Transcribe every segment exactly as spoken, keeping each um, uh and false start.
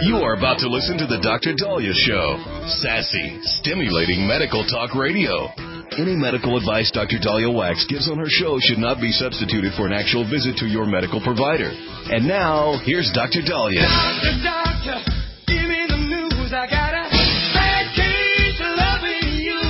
You are about to listen to the Doctor Dahlia Show. Sassy, stimulating medical talk radio. Any medical advice Doctor Dahlia Wax gives on her show should not be substituted for an actual visit to your medical provider. And now, here's Doctor Dahlia. Doctor, doctor, give me the news. I got a bad case of loving you.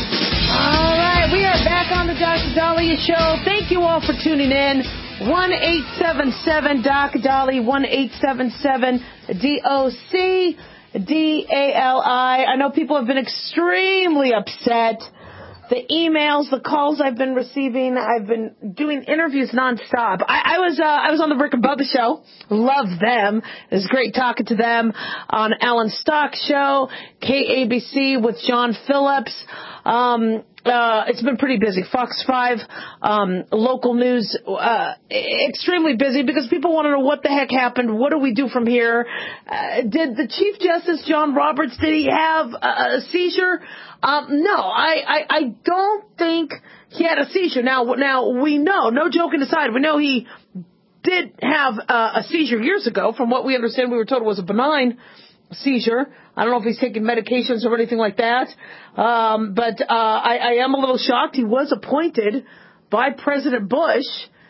All right, we are back on the Doctor Dahlia Show. Thank you all for tuning in. one eight seven seven Doc Dahlia, one eight seven seven D O C D A L I. I know people have been extremely upset. The emails, the calls I've been receiving, I've been doing interviews nonstop. I, I was uh, I was on the Rick and Bubba Show. Love them. It was great talking to them on Alan Stock's show, K A B C with John Phillips. Um, uh, it's been pretty busy. Fox five, um, local news, uh, extremely busy because people want to know what the heck happened. What do we do from here? Uh, did the Chief Justice, John Roberts, did he have a, a seizure? Um, no, I, I, I don't think he had a seizure. Now, now we know, no joking aside, we know he did have uh, a seizure years ago. From what we understand, we were told it was a benign seizure. I don't know if he's taking medications or anything like that. Um, but uh, I, I am a little shocked. He was appointed by President Bush,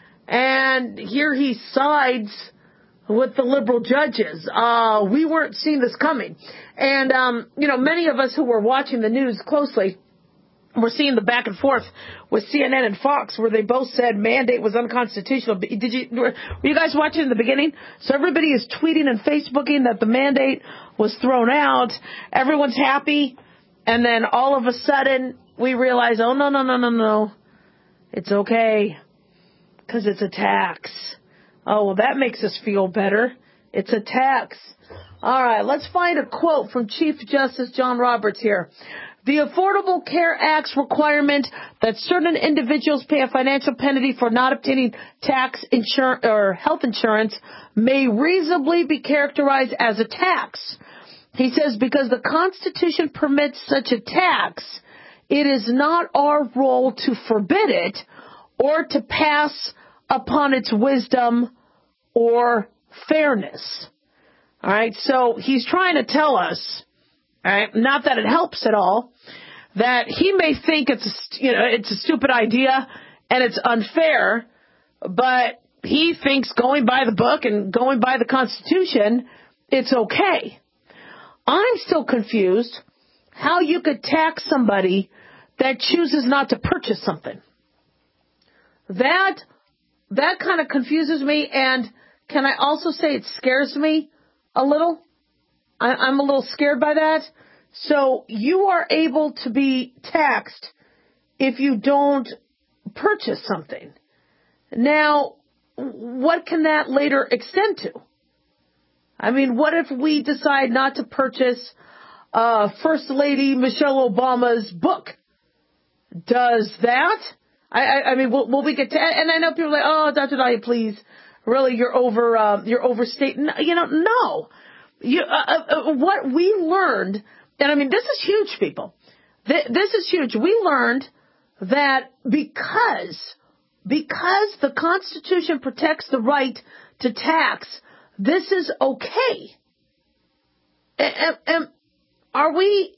and here he sides with the liberal judges. Uh, we weren't seeing this coming. And, um, you know, many of us who were watching the news closely were seeing the back and forth with C N N and Fox where they both said mandate was unconstitutional. Did you, were you guys watching in the beginning? So everybody is tweeting and Facebooking that the mandate was thrown out. Everyone's happy. And then all of a sudden we realize, oh, no, no, no, no, no. It's okay because it's a tax. Oh, well, that makes us feel better. It's a tax. All right, let's find a quote from Chief Justice John Roberts here. The Affordable Care Act's requirement that certain individuals pay a financial penalty for not obtaining tax insurance or health insurance may reasonably be characterized as a tax. He says because the Constitution permits such a tax, it is not our role to forbid it or to pass upon its wisdom or fairness. All right, so he's trying to tell us, all right, not that it helps at all, that he may think it's a, you know, it's a stupid idea and it's unfair, but he thinks going by the book and going by the Constitution, it's okay. I'm still confused how you could tax somebody that chooses not to purchase something. That that kind of confuses me, and can I also say it scares me a little? I, I'm a little scared by that. So you are able to be taxed if you don't purchase something. Now, what can that later extend to? I mean, what if we decide not to purchase uh, First Lady Michelle Obama's book? Does that? I, I, I mean, will, will we get to? And I know people are like, oh, Doctor Dahlia, please, really, you're over, uh, you're overstating. You know, no. You, uh, uh, what we learned, and I mean, this is huge, people. Th- this is huge. We learned that because, because the Constitution protects the right to tax, this is okay. And, and are we?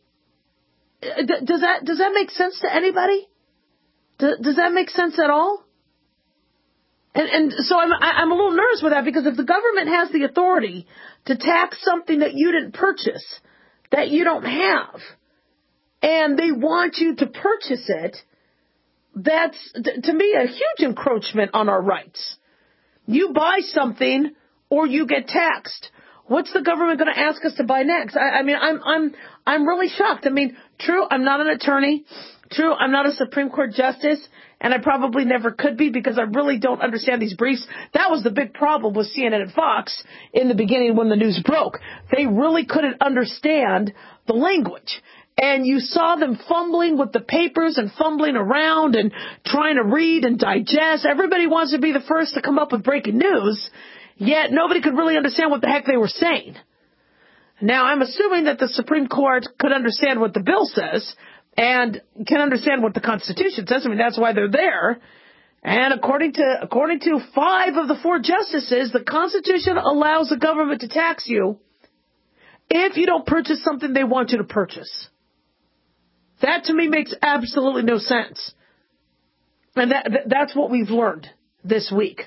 Does that does that make sense to anybody? Does, does that make sense at all? And, and so I'm I'm a little nervous with that because if the government has the authority to tax something that you didn't purchase, that you don't have, and they want you to purchase it, that's to me a huge encroachment on our rights. You buy something or you get taxed. What's the government going to ask us to buy next? I, I mean, I'm I'm I'm really shocked. I mean, true, I'm not an attorney. True, I'm not a Supreme Court justice, and I probably never could be because I really don't understand these briefs. That was the big problem with C N N and Fox in the beginning when the news broke. They really couldn't understand the language. And you saw them fumbling with the papers and fumbling around and trying to read and digest. Everybody wants to be the first to come up with breaking news, yet nobody could really understand what the heck they were saying. Now, I'm assuming that the Supreme Court could understand what the bill says and can understand what the Constitution says. I mean, that's why they're there. And according to according to five of the four justices, the Constitution allows the government to tax you if you don't purchase something they want you to purchase. That to me makes absolutely no sense. And that, that's what we've learned this week.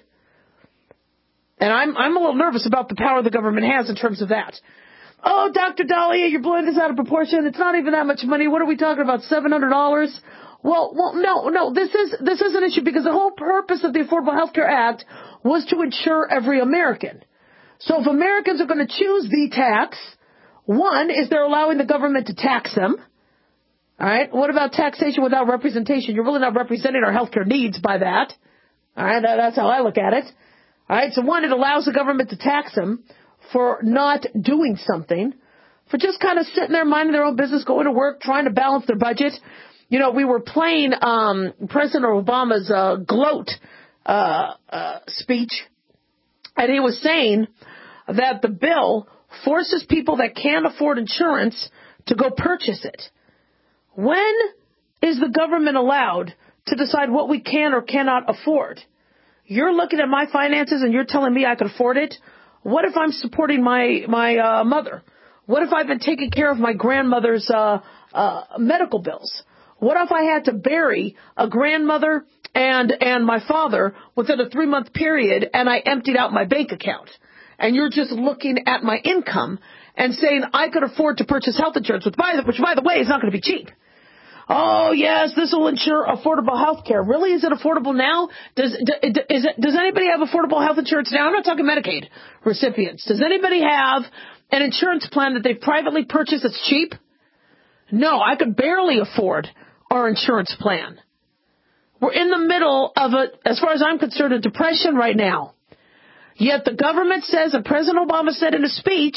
And I'm, I'm a little nervous about the power the government has in terms of that. Oh, Doctor Dahlia, you're blowing this out of proportion. It's not even that much money. What are we talking about? seven hundred dollars? Well, well, no, no, this is, this is an issue because the whole purpose of the Affordable Health Care Act was to insure every American. So if Americans are going to choose the tax, one is they're allowing the government to tax them. All right. What about taxation without representation? You're really not representing our healthcare needs by that. All right. That, that's how I look at it. All right. So one, it allows the government to tax them for not doing something, for just kind of sitting there minding their own business, going to work, trying to balance their budget. You know, we were playing um, President Obama's uh, gloat uh, uh, speech, and he was saying that the bill forces people that can't afford insurance to go purchase it. When is the government allowed to decide what we can or cannot afford? You're looking at my finances and you're telling me I could afford it? What if I'm supporting my my uh, mother? What if I've been taking care of my grandmother's uh, uh, medical bills? What if I had to bury a grandmother and and my father within a three-month period and I emptied out my bank account? And you're just looking at my income and saying I could afford to purchase health insurance, which by the, which, by the way, is not going to be cheap. Oh, yes, this will ensure affordable health care. Really? Is it affordable now? Does, is it, does anybody have affordable health insurance now? I'm not talking Medicaid recipients. Does anybody have an insurance plan that they've privately purchased that's cheap? No, I could barely afford our insurance plan. We're in the middle of a, as far as I'm concerned, a depression right now. Yet the government says, and President Obama said in a speech,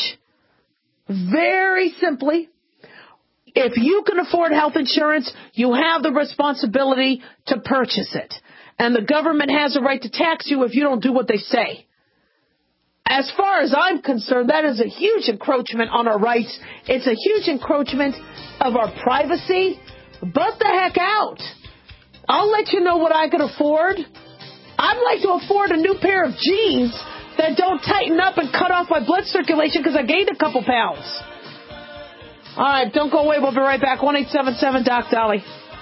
very simply, if you can afford health insurance, you have the responsibility to purchase it. And the government has a right to tax you if you don't do what they say. As far as I'm concerned, that is a huge encroachment on our rights. It's a huge encroachment of our privacy. Butt the heck out. I'll let you know what I can afford. I'd like to afford a new pair of jeans that don't tighten up and cut off my blood circulation because I gained a couple pounds. All right, don't go away. We'll be right back. one eight seven seven Doc Dolly.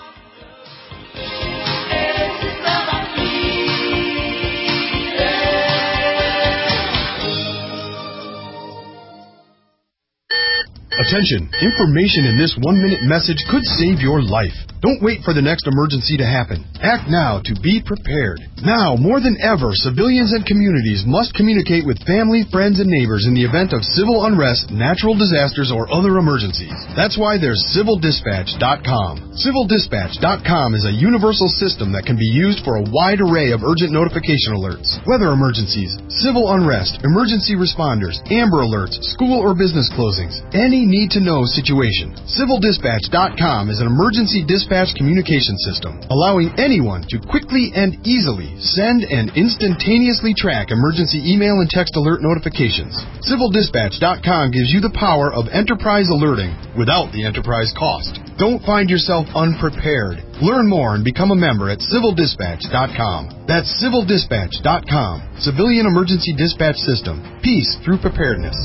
Attention, information in this one-minute message could save your life. Don't wait for the next emergency to happen. Act now to be prepared. Now, more than ever, civilians and communities must communicate with family, friends, and neighbors in the event of civil unrest, natural disasters, or other emergencies. That's why there's civil dispatch dot com. civil dispatch dot com is a universal system that can be used for a wide array of urgent notification alerts. Weather emergencies, civil unrest, emergency responders, Amber Alerts, school or business closings, any need-to-know situation. civil dispatch dot com is an emergency dispatch communication system, allowing anyone to quickly and easily send and instantaneously track emergency email and text alert notifications. civil dispatch dot com gives you the power of enterprise alerting without the enterprise cost. Don't find yourself unprepared. Learn more and become a member at civil dispatch dot com. That's civil dispatch dot com. Civilian Emergency Dispatch System. Peace through preparedness.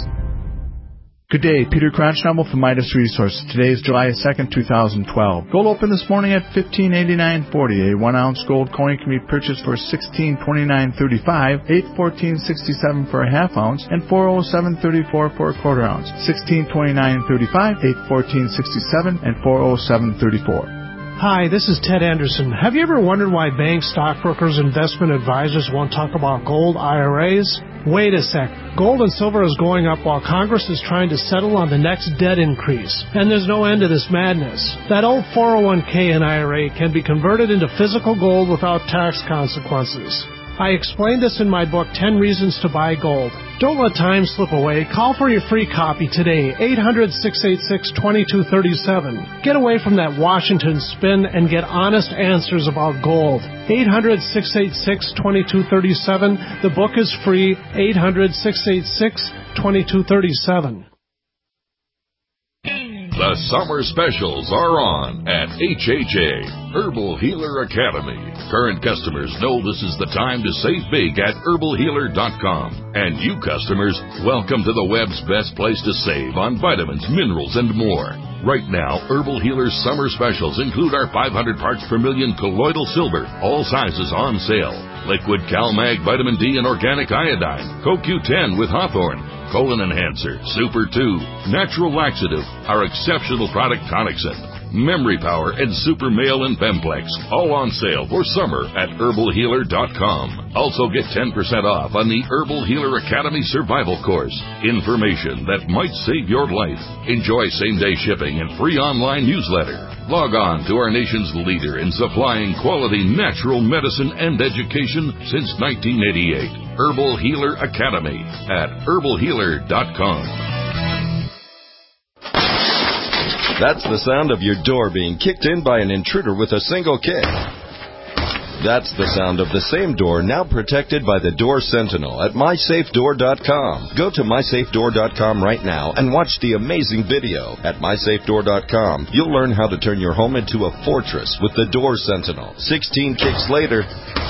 Good day, Peter Cronschnabel from Midas Resources. Today is July second, two thousand twelve. Gold opened this morning at fifteen eighty-nine forty. A one ounce gold coin can be purchased for sixteen twenty-nine thirty-five, eight fourteen sixty-seven for a half ounce, and four oh seven thirty-four for a quarter ounce. sixteen twenty-nine thirty-five, eight fourteen sixty-seven, and four oh seven thirty-four. Hi, this is Ted Anderson. Have you ever wondered why banks, stockbrokers, investment advisors won't talk about gold I R As? Wait a sec. Gold and silver is going up while Congress is trying to settle on the next debt increase. And there's no end to this madness. That old four oh one k and I R A can be converted into physical gold without tax consequences. I explained this in my book, ten Reasons to Buy Gold. Don't let time slip away. Call for your free copy today, eight hundred, six eight six, two two three seven. Get away from that Washington spin and get honest answers about gold. eight hundred, six eight six, two two three seven. The book is free, eight hundred, six eight six, two two three seven. The summer specials are on at H H A, Herbal Healer Academy. Current customers know this is the time to save big at herbal healer dot com. And you customers, welcome to the web's best place to save on vitamins, minerals, and more. Right now, Herbal Healer's summer specials include our five hundred parts per million colloidal silver, all sizes on sale. Liquid CalMag Vitamin D and Organic Iodine, Co Q ten with Hawthorne, Colon Enhancer, Super two, Natural Laxative, our exceptional product Tonicsyn, Memory Power, and Super Male and Bemplex, all on sale for summer at herbal healer dot com. Also get ten percent off on the Herbal Healer Academy Survival Course. Information that might save your life. Enjoy same-day shipping and free online newsletter. Log on to our nation's leader in supplying quality natural medicine and education since nineteen eighty-eight. Herbal Healer Academy at herbal healer dot com. That's the sound of your door being kicked in by an intruder with a single kick. That's the sound of the same door now protected by the Door Sentinel at my safe door dot com. Go to my safe door dot com right now and watch the amazing video. At my safe door dot com, you'll learn how to turn your home into a fortress with the Door Sentinel. sixteen kicks later,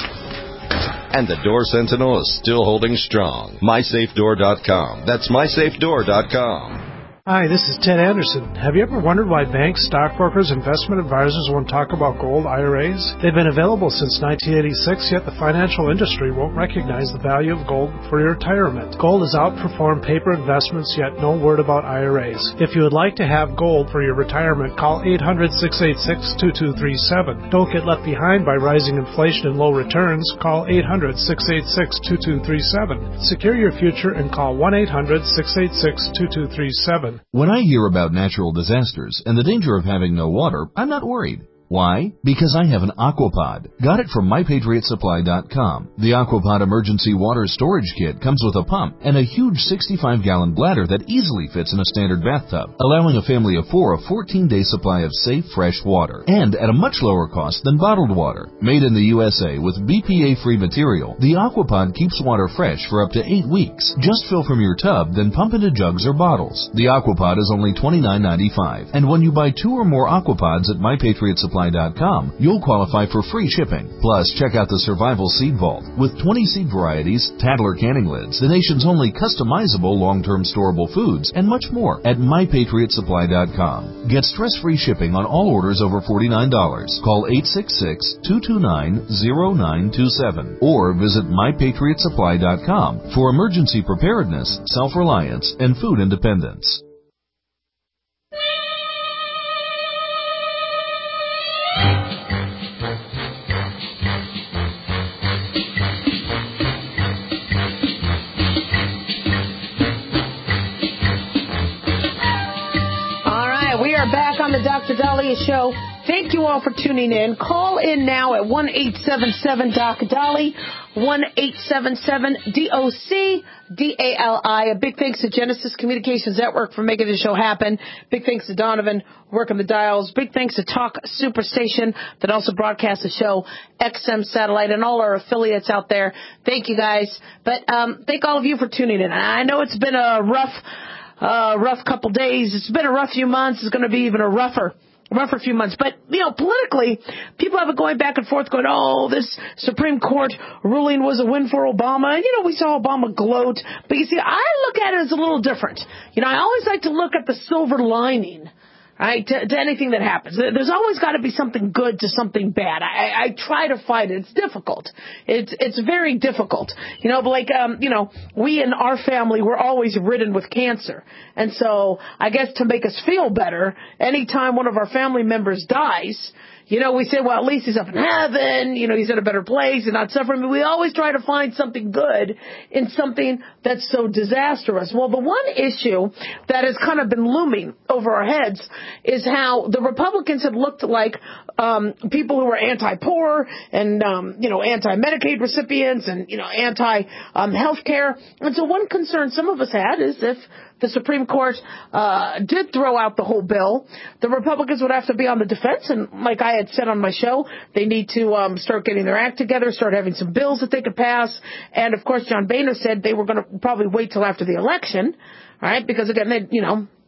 and the Door Sentinel is still holding strong. my safe door dot com. That's my safe door dot com. Hi, this is Ted Anderson. Have you ever wondered why banks, stockbrokers, investment advisors won't talk about gold I R As? They've been available since nineteen eighty-six, yet the financial industry won't recognize the value of gold for your retirement. Gold has outperformed paper investments, yet no word about I R As. If you would like to have gold for your retirement, call eight hundred, six eight six, two two three seven. Don't get left behind by rising inflation and low returns. Call eight hundred, six eight six, two two three seven. Secure your future and call one eight hundred, six eight six, two two three seven. When I hear about natural disasters and the danger of having no water, I'm not worried. Why? Because I have an Aquapod. Got it from my patriot supply dot com. The Aquapod Emergency Water Storage Kit comes with a pump and a huge sixty-five gallon bladder that easily fits in a standard bathtub, allowing a family of four a fourteen day supply of safe, fresh water, and at a much lower cost than bottled water. Made in the U S A with B P A-free material, the Aquapod keeps water fresh for up to eight weeks. Just fill from your tub, then pump into jugs or bottles. The Aquapod is only twenty-nine ninety-five, and when you buy two or more Aquapods at my patriot supply dot com, you'll qualify for free shipping. Plus, check out the Survival Seed Vault with twenty seed varieties, Tadler canning lids, the nation's only customizable long-term storable foods, and much more at my patriot supply dot com. Get stress-free shipping on all orders over forty-nine dollars. Call eight six six, two two nine, zero nine two seven or visit my patriot supply dot com for emergency preparedness, self-reliance, and food independence. Back on the Doctor Daliah Show. Thank you all for tuning in. Call in now at one eight seven seven D O C D A L I, one eight seven seven D O C D A L I. A big thanks to Genesis Communications Network for making this show happen. Big thanks to Donovan working the dials. Big thanks to Talk Superstation that also broadcasts the show, X M Satellite, and all our affiliates out there. Thank you guys. But um, thank all of you for tuning in. I know it's been a rough Uh, rough couple days. It's been a rough few months. It's going to be even a rougher, rougher few months. But, you know, politically, people have been going back and forth going, oh, this Supreme Court ruling was a win for Obama. And, you know, we saw Obama gloat. But, you see, I look at it as a little different. You know, I always like to look at the silver lining, right, to, to anything that happens. There's always got to be something good to something bad. I, I try to fight it. It's difficult. It's it's very difficult. You know, but like, um, you know, we in our family, we're always ridden with cancer. And so I guess to make us feel better, anytime one of our family members dies, you know, we say, well, at least he's up in heaven, you know, he's in a better place and not suffering. But we always try to find something good in something that's so disastrous. Well, the one issue that has kind of been looming over our heads is how the Republicans have looked like um, people who are anti-poor and, um, you know, anti-Medicaid recipients and, you know, anti-health care. And so one concern some of us had is if the Supreme Court uh, did throw out the whole bill, the Republicans would have to be on the defense. And like I had said on my show, they need to um, start getting their act together, start having some bills that they could pass. And, of course, John Boehner said they were going to probably wait till after the election, right? Because, again, they, you know,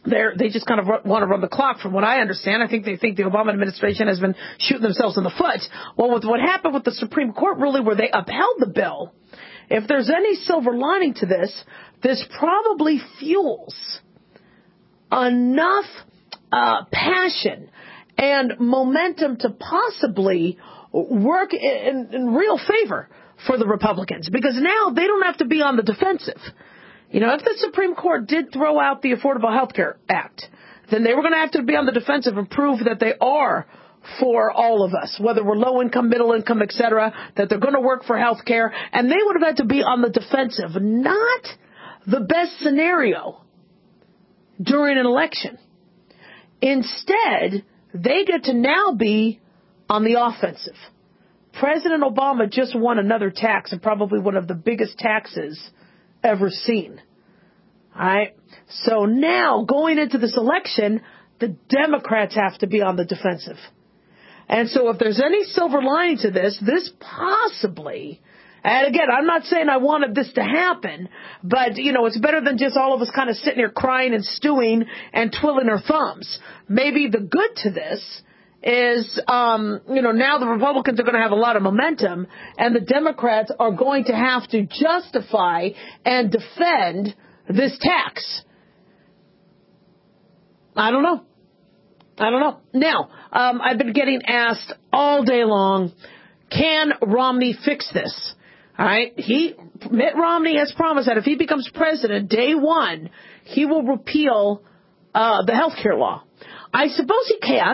They're, they just kind of run, want to run the clock, from what I understand. I think they think the Obama administration has been shooting themselves in the foot. Well, with what happened with the Supreme Court ruling where they upheld the bill, if there's any silver lining to this, this probably fuels enough uh, passion and momentum to possibly work in, in real favor for the Republicans, because now they don't have to be on the defensive. You know, if the Supreme Court did throw out the Affordable Health Care Act, then they were going to have to be on the defensive and prove that they are for all of us, whether we're low income, middle income, et cetera, that they're going to work for health care. And they would have had to be on the defensive, not the best scenario during an election. Instead, they get to now be on the offensive. President Obama just won another tax, and probably one of the biggest taxes ever seen. All right. So now going into this election, the Democrats have to be on the defensive. And so if there's any silver lining to this, this possibly, and again, I'm not saying I wanted this to happen, but, you know, it's better than just all of us kind of sitting here crying and stewing and twiddling our thumbs. Maybe the good to this is, um, you know, now the Republicans are going to have a lot of momentum, and the Democrats are going to have to justify and defend this tax. I don't know. I don't know. Now, um, I've been getting asked all day long, can Romney fix this? All right. He, Mitt Romney has promised that if he becomes president, day one, he will repeal uh, the health care law. I suppose he can.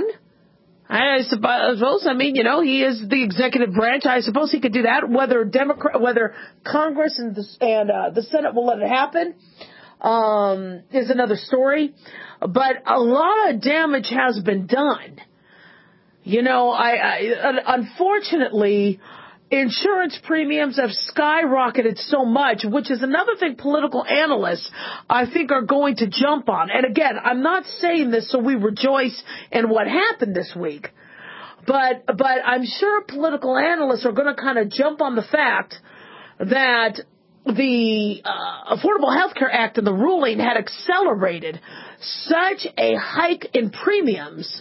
I suppose, I mean, you know, he is the executive branch. I suppose he could do that. Whether Democrat, whether Congress and the, and uh, the Senate will let it happen um, is another story. But a lot of damage has been done. You know, I, I unfortunately, insurance premiums have skyrocketed so much, which is another thing political analysts, I think, are going to jump on. And again, I'm not saying this so we rejoice in what happened this week, but but I'm sure political analysts are going to kind of jump on the fact that the uh, Affordable Health Care Act and the ruling had accelerated such a hike in premiums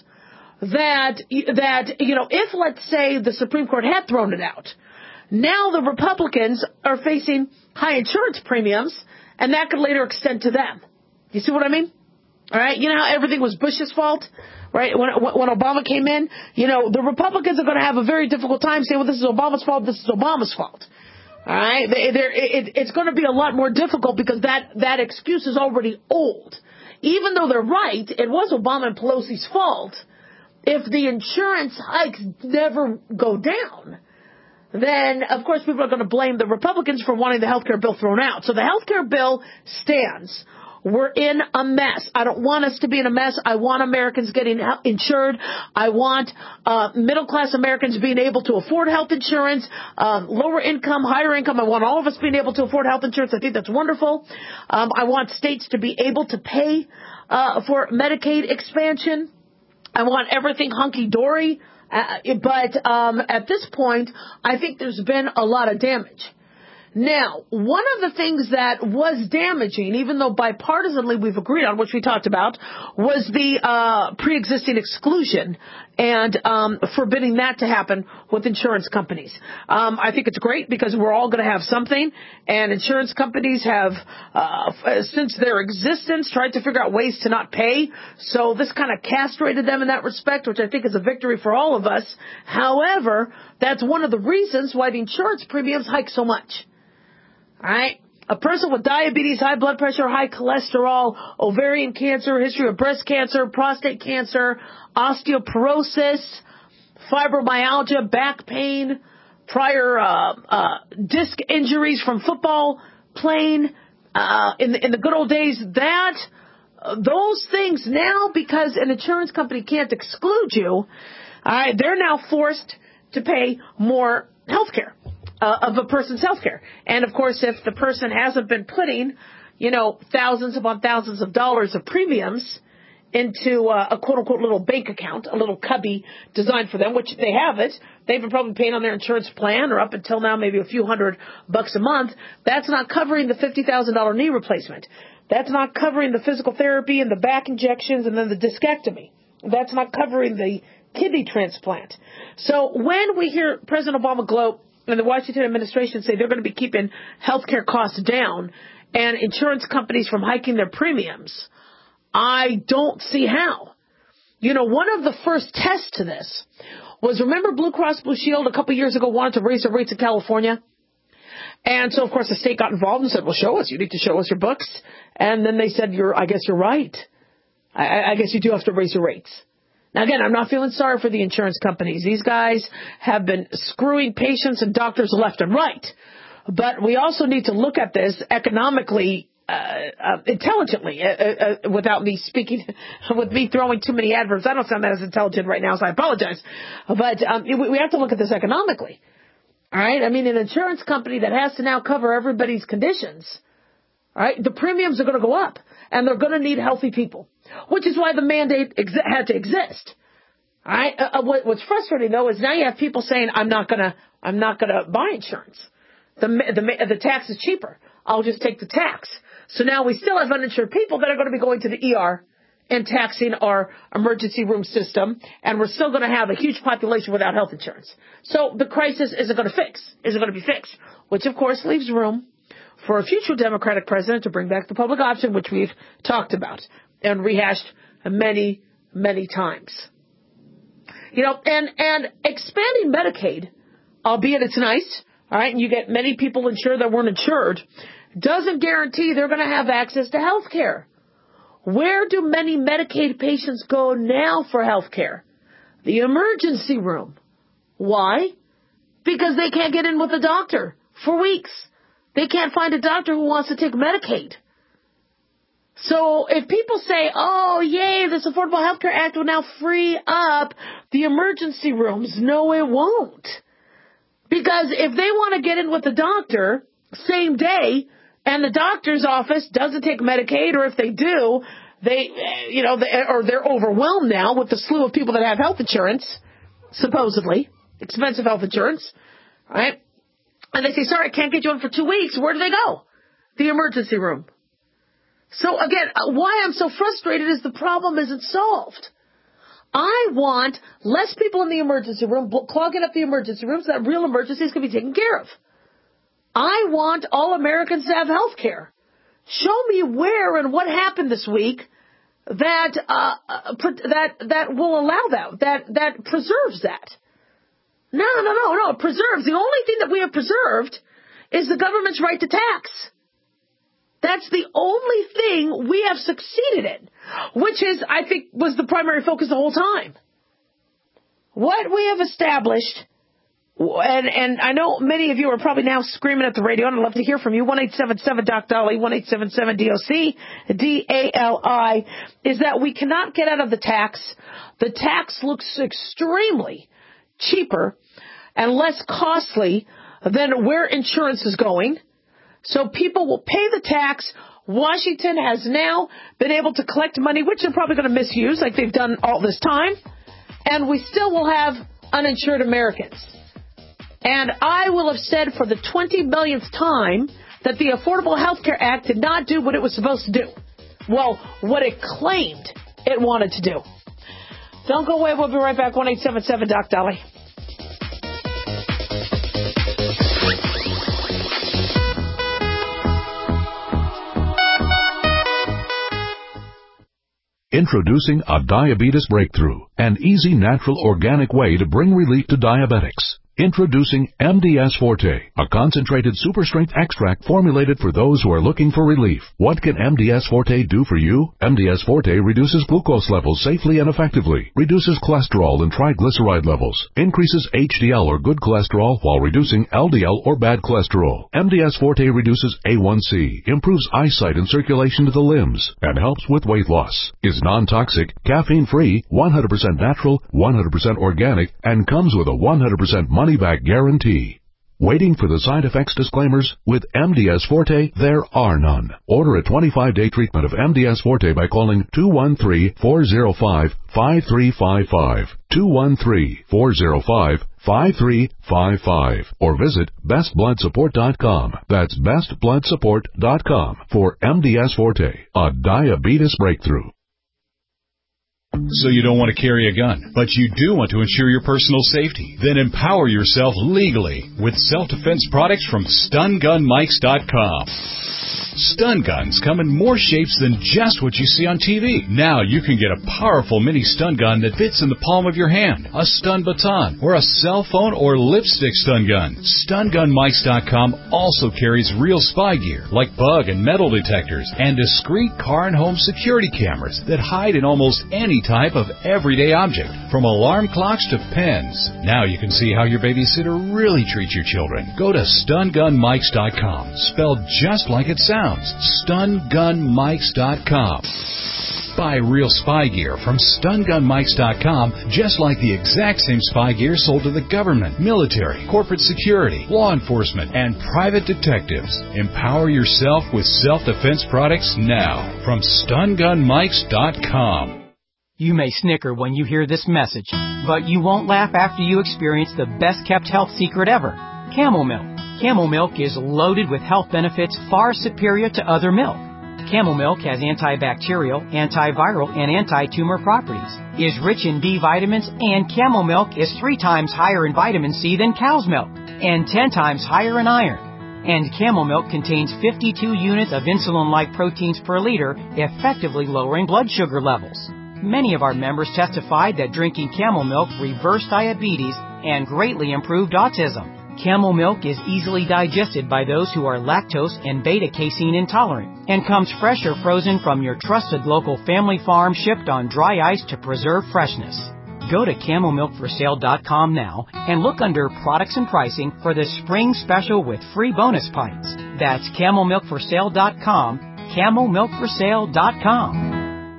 that, that, you know, if, let's say, the Supreme Court had thrown it out, now the Republicans are facing high insurance premiums, and that could later extend to them. You see what I mean? All right? You know how everything was Bush's fault, right? When, when Obama came in, you know, the Republicans are going to have a very difficult time saying, well, this is Obama's fault, this is Obama's fault. All right? They, it, it's going to be a lot more difficult because that, that excuse is already old. Even though they're right, it was Obama and Pelosi's fault. If the insurance hikes never go down, then, of course, people are going to blame the Republicans for wanting the health care bill thrown out. So the health care bill stands. We're in a mess. I don't want us to be in a mess. I want Americans getting insured. I want uh, middle-class Americans being able to afford health insurance, um, lower income, higher income. I want all of us being able to afford health insurance. I think that's wonderful. Um, I want states to be able to pay uh, for Medicaid expansion. I want everything hunky-dory. Uh, but um, at this point, I think there's been a lot of damage. Now, one of the things that was damaging, even though bipartisanly we've agreed on, which we talked about, was the uh, pre-existing exclusion and um, forbidding that to happen with insurance companies. Um, I think it's great because we're all going to have something, and insurance companies have, uh, since their existence, tried to figure out ways to not pay. So this kind of castrated them in that respect, which I think is a victory for all of us. However, that's one of the reasons why the insurance premiums hike so much. All right. A person with diabetes, high blood pressure, high cholesterol, ovarian cancer, history of breast cancer, prostate cancer, osteoporosis, fibromyalgia, back pain, prior uh, uh, disc injuries from football playing uh, in the, in the good old days, that uh, those things now, because an insurance company can't exclude you, all right, they're now forced to pay more health care. Uh, of a person's health care. And, of course, if the person hasn't been putting, you know, thousands upon thousands of dollars of premiums into uh, a quote-unquote little bank account, a little cubby designed for them, which they have it, they've been probably paying on their insurance plan, or up until now maybe a few hundred bucks a month, that's not covering the fifty thousand dollars knee replacement. That's not covering the physical therapy and the back injections and then the discectomy. That's not covering the kidney transplant. So when we hear President Obama gloat and the Washington administration say they're going to be keeping healthcare costs down and insurance companies from hiking their premiums, I don't see how. You know, one of the first tests to this was, remember Blue Cross Blue Shield a couple years ago wanted to raise their rates in California? And so, of course, the state got involved and said, well, show us. You need to show us your books. And then they said, "You're, I guess you're right. I, I guess you do have to raise your rates." Now, again, I'm not feeling sorry for the insurance companies. These guys have been screwing patients and doctors left and right. But we also need to look at this economically, uh, uh, intelligently, uh, uh, without me speaking, with me throwing too many adverbs. I don't sound that as intelligent right now, so I apologize. But um, we, we have to look at this economically. All right? I mean, an insurance company that has to now cover everybody's conditions, all right, the premiums are going to go up, and they're going to need healthy people, which is why the mandate ex- had to exist. All right? Uh, what, what's frustrating, though, is now you have people saying, I'm not going to I'm not going to buy insurance. The, the, the tax is cheaper. I'll just take the tax. So now we still have uninsured people that are going to be going to the E R and taxing our emergency room system, and we're still going to have a huge population without health insurance. So the crisis isn't going to fix, isn't going to be fixed, which of course leaves room for a future Democratic president to bring back the public option, which we've talked about and rehashed many, many times. You know, and, and expanding Medicaid, albeit it's nice, all right, and you get many people insured that weren't insured, doesn't guarantee they're going to have access to health care. Where do many Medicaid patients go now for health care? The emergency room. Why? Because they can't get in with a doctor for weeks. They can't find a doctor who wants to take Medicaid. So if people say, oh, yay, this Affordable Health Care Act will now free up the emergency rooms, no, it won't. Because if they want to get in with the doctor same day, and the doctor's office doesn't take Medicaid, or if they do, they, you know, they, or they're overwhelmed now with the slew of people that have health insurance, supposedly, expensive health insurance, right? And they say, sorry, I can't get you in for two weeks. Where do they go? The emergency room. So again, why I'm so frustrated is the problem isn't solved. I want less people in the emergency room clogging up the emergency rooms so that real emergencies can be taken care of. I want all Americans to have health care. Show me where and what happened this week that uh, that that will allow that, that that preserves that. No, no, no, no. It preserves. The only thing that we have preserved is the government's right to tax. That's the only thing we have succeeded in, which is, I think, was the primary focus the whole time. What we have established. And, and I know many of you are probably now screaming at the radio, and I'd love to hear from you. one eight seven seven Doc Dolly, one eight seven seven D O C, D A L I, is that we cannot get out of the tax. The tax looks extremely cheaper and less costly than where insurance is going. So people will pay the tax. Washington has now been able to collect money, which they're probably going to misuse like they've done all this time. And we still will have uninsured Americans. And I will have said for the twenty millionth time that the Affordable Health Care Act did not do what it was supposed to do. Well, what it claimed it wanted to do. Don't go away. We'll be right back. one eight seven seven Doc Dolly. Introducing a diabetes breakthrough, an easy, natural, organic way to bring relief to diabetics. Introducing M D S Forte, a concentrated super strength extract formulated for those who are looking for relief. What can M D S Forte do for you? M D S Forte reduces glucose levels safely and effectively, reduces cholesterol and triglyceride levels, increases H D L or good cholesterol while reducing L D L or bad cholesterol. M D S Forte reduces A one C, improves eyesight and circulation to the limbs, and helps with weight loss. Is non-toxic, caffeine-free, one hundred percent natural, one hundred percent organic, and comes with a one hundred percent money money-back guarantee. Waiting for the side effects disclaimers? With M D S Forte, there are none. Order a twenty-five day treatment of M D S Forte by calling two one three, four zero five, five three five five, two one three, four zero five, five three five five, or visit best blood support dot com. That's best blood support dot com for M D S Forte, a diabetes breakthrough. So you don't want to carry a gun, but you do want to ensure your personal safety? Then empower yourself legally with self-defense products from stun gun mics dot com. Stun guns come in more shapes than just what you see on T V. Now you can get a powerful mini stun gun that fits in the palm of your hand, a stun baton, or a cell phone or lipstick stun gun. stun gun mics dot com also carries real spy gear like bug and metal detectors and discreet car and home security cameras that hide in almost any type of everyday object, from alarm clocks to pens. Now you can see how your babysitter really treats your children. Go to stun gun mics dot com, spelled just like it sounds. stun gun mics dot com. Buy real spy gear from stun gun mics dot com, just like the exact same spy gear sold to the government, military, corporate security, law enforcement, and private detectives. Empower yourself with self-defense products now from stun gun mics dot com. You may snicker when you hear this message, but you won't laugh after you experience the best-kept health secret ever, Camel Milk. Camel Milk is loaded with health benefits far superior to other milk. Camel Milk has antibacterial, antiviral, and anti-tumor properties, is rich in B vitamins, and Camel Milk is three times higher in vitamin C than cow's milk, and ten times higher in iron. And Camel Milk contains fifty-two units of insulin-like proteins per liter, effectively lowering blood sugar levels. Many of our members testified that drinking Camel Milk reversed diabetes and greatly improved autism. Camel Milk is easily digested by those who are lactose and beta-casein intolerant and comes fresh or frozen from your trusted local family farm, shipped on dry ice to preserve freshness. Go to camel milk for sale dot com now and look under products and pricing for the spring special with free bonus pints. That's camel milk for sale dot com, camel milk for sale dot com.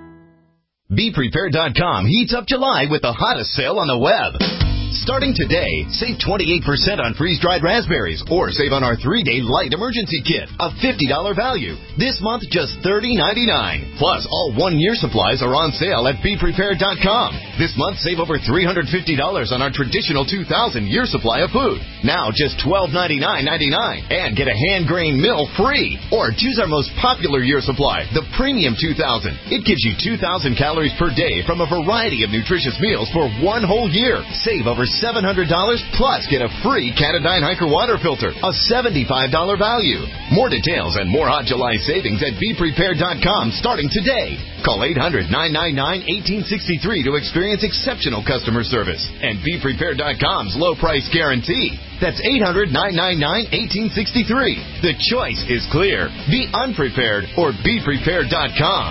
Be Prepared dot com heats up July with the hottest sale on the web. Starting today, save twenty-eight percent on freeze-dried raspberries, or save on our three-day light emergency kit, a fifty dollars value. This month, just thirty ninety-nine. Plus, all one-year supplies are on sale at Be Prepared dot com. This month, save over three hundred fifty dollars on our traditional two thousand year supply of food. Now, just twelve ninety-nine ninety-nine, and get a hand-grained mill free. Or choose our most popular year supply, the Premium two thousand. It gives you two thousand calories per day from a variety of nutritious meals for one whole year. Save over seven hundred dollars, plus get a free Catadyne Hiker water filter, a seventy-five dollars value. More details and more hot July savings at Be Prepared dot com starting today. Call eight hundred nine nine nine one eight six three to experience exceptional customer service and Be Prepared dot com's low price guarantee. That's eight hundred nine nine nine one eight six three. The choice is clear. Be unprepared or Be Prepared dot com.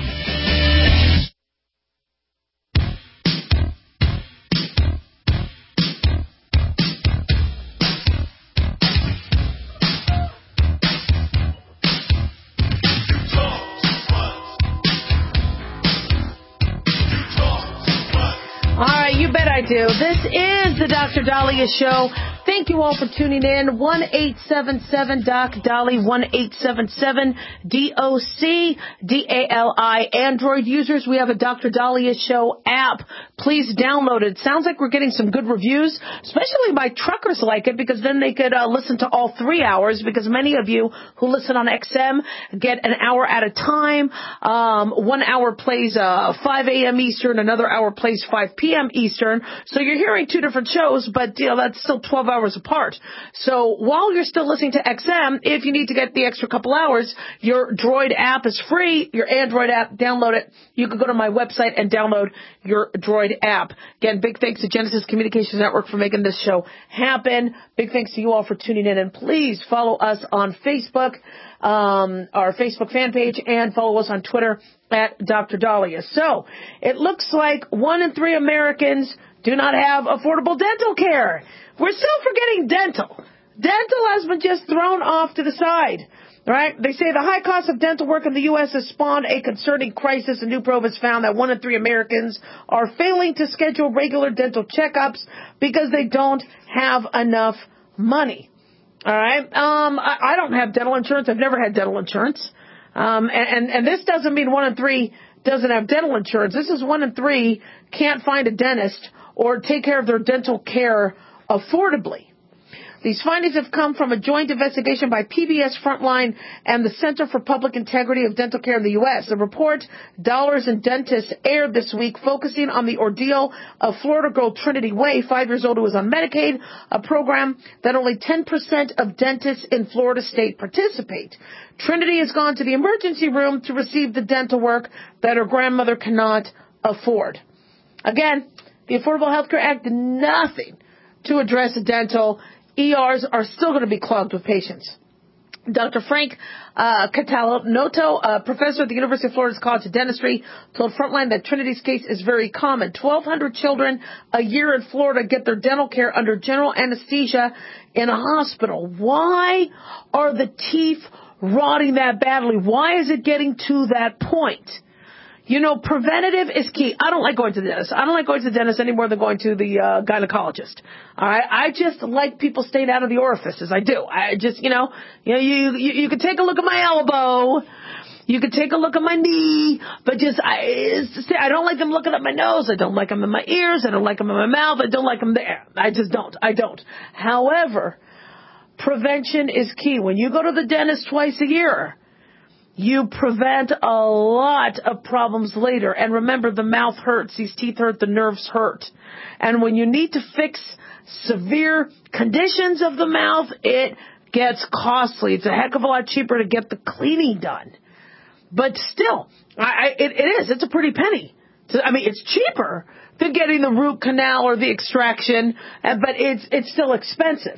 I do. This is the Doctor Daliah Show. Thank you all for tuning in. one eight seven seven doc Dolly, one eight seven seven D O C D A L I. Android users, we have a Doctor Daliah Show app. Please download it. Sounds like we're getting some good reviews, especially my truckers like it, because then they could uh, listen to all three hours, because many of you who listen on X M get an hour at a time. Um, one hour plays uh, five a.m. Eastern, another hour plays five p.m. Eastern. So you're hearing two different shows, but you know, that's still twelve hours apart. So while you're still listening to X M, if you need to get the extra couple hours, your Droid app is free. Your Android app, download it. You can go to my website and download your Droid app. Again, big thanks to Genesis Communications Network for making this show happen. Big thanks to you all for tuning in. And please follow us on Facebook, um, our Facebook fan page, and follow us on Twitter at Doctor Daliah. So it looks like one in three Americans do not have affordable dental care. We're still forgetting dental. Dental has been just thrown off to the side, right? They say the high cost of dental work in the U S has spawned a concerning crisis. A new probe has found that one in three Americans are failing to schedule regular dental checkups because they don't have enough money. All right. Um, I, I don't have dental insurance. I've never had dental insurance. Um, and, and, and this doesn't mean one in three doesn't have dental insurance. This is one in three can't find a dentist or take care of their dental care affordably. These findings have come from a joint investigation by P B S Frontline and the Center for Public Integrity of Dental Care in the U S. The report, Dollars and Dentists, aired this week, focusing on the ordeal of Florida girl Trinity Way, five years old, who was on Medicaid, a program that only ten percent of dentists in Florida state participate. Trinity has gone to the emergency room to receive the dental work that her grandmother cannot afford. Again, the Affordable Health Care Act did nothing to address dental. E Rs are still going to be clogged with patients. Doctor Frank uh, Catalanoto, a professor at the University of Florida's College of Dentistry, told Frontline that Trinity's case is very common. twelve hundred children a year in Florida get their dental care under general anesthesia in a hospital. Why are the teeth rotting that badly? Why is it getting to that point? You know, preventative is key. I don't like going to the dentist. I don't like going to the dentist any more than going to the uh, gynecologist. All right, I just like people staying out of the orifices. I do. I just, you know, you know, you you, you can take a look at my elbow, you can take a look at my knee, but just I it's, I don't like them looking at my nose. I don't like them in my ears. I don't like them in my mouth. I don't like them there. I just don't. I don't. However, prevention is key. When you go to the dentist twice a year, you prevent a lot of problems later. And remember, the mouth hurts. These teeth hurt. The nerves hurt. And when you need to fix severe conditions of the mouth, it gets costly. It's a heck of a lot cheaper to get the cleaning done. But still, I, I, it, it is. It's a pretty penny. I mean, it's cheaper than getting the root canal or the extraction, but it's it's still expensive.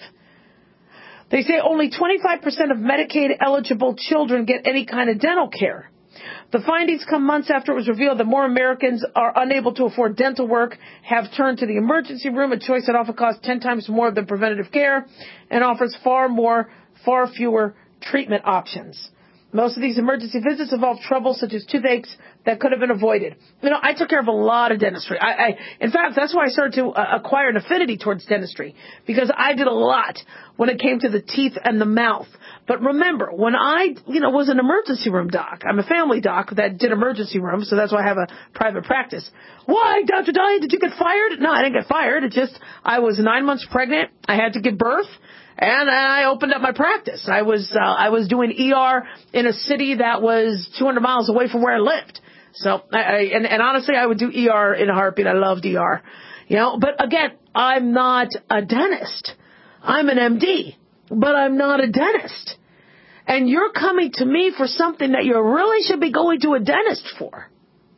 They say only twenty-five percent of Medicaid-eligible children get any kind of dental care. The findings come months after it was revealed that more Americans are unable to afford dental work, have turned to the emergency room, a choice that often costs ten times more than preventative care and offers far more, far fewer treatment options. Most of these emergency visits involve trouble such as toothaches that could have been avoided. You know, I took care of a lot of dentistry. I, I in fact, that's why I started to uh, acquire an affinity towards dentistry, because I did a lot when it came to the teeth and the mouth. But remember, when I, you know, was an emergency room doc, I'm a family doc that did emergency rooms, so that's why I have a private practice. Why, Doctor Dahlia, did you get fired? No, I didn't get fired. It just, I was nine months pregnant. I had to give birth. And I opened up my practice. I was uh, I was doing E R in a city that was two hundred miles away from where I lived. So, I, I and, and honestly, I would do E R in a heartbeat. I loved E R. You know, but again, I'm not a dentist. I'm an M D, but I'm not a dentist. And you're coming to me for something that you really should be going to a dentist for.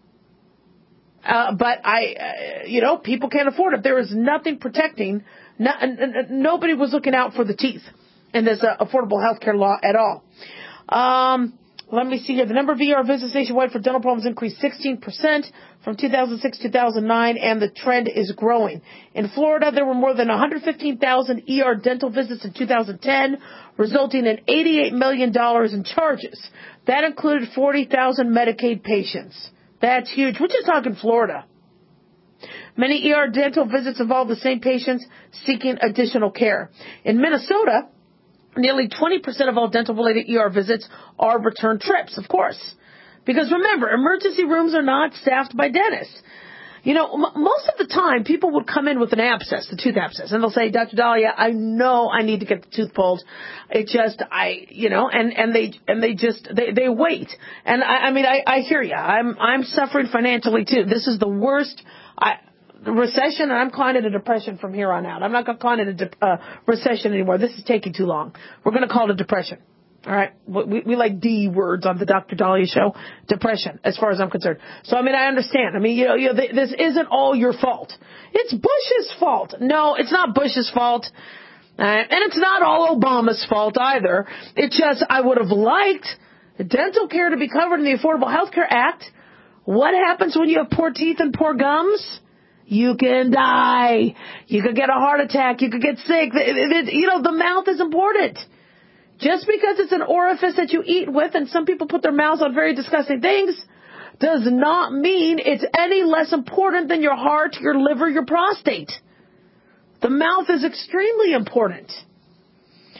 Uh, but I, uh, you know, people can't afford it. There is nothing protecting. No, nobody was looking out for the teeth in this uh, affordable health care law at all. Um, let me see here. The number of E R visits nationwide for dental problems increased sixteen percent from two thousand six to two thousand nine, and the trend is growing. In Florida, there were more than one hundred fifteen thousand E R dental visits in two thousand ten, resulting in eighty-eight million dollars in charges. That included forty thousand Medicaid patients. That's huge. We're just talking Florida. Many E R dental visits involve the same patients seeking additional care. In Minnesota, nearly twenty percent of all dental-related E R visits are return trips, of course. Because remember, emergency rooms are not staffed by dentists. You know, m- most of the time, people would come in with an abscess, the tooth abscess, and they'll say, Doctor Dahlia, I know I need to get the tooth pulled. It just, I, you know, and, and they, and they just, they, they wait. And I, I mean, I, I hear you. I'm, I'm suffering financially too. This is the worst, I, recession, and I'm calling it a depression from here on out. I'm not going to call it a de- uh, recession anymore. This is taking too long. We're going to call it a depression. All right? We, we like D words on the Doctor Dahlia show. Depression, as far as I'm concerned. So, I mean, I understand. I mean, you know, you know th- this isn't all your fault. It's Bush's fault. No, it's not Bush's fault. Uh, and it's not all Obama's fault either. It's just I would have liked dental care to be covered in the Affordable Health Care Act. What happens when you have poor teeth and poor gums? You can die. You could get a heart attack. You could get sick. You know, the mouth is important. Just because it's an orifice that you eat with, and some people put their mouths on very disgusting things, does not mean it's any less important than your heart, your liver, your prostate. The mouth is extremely important.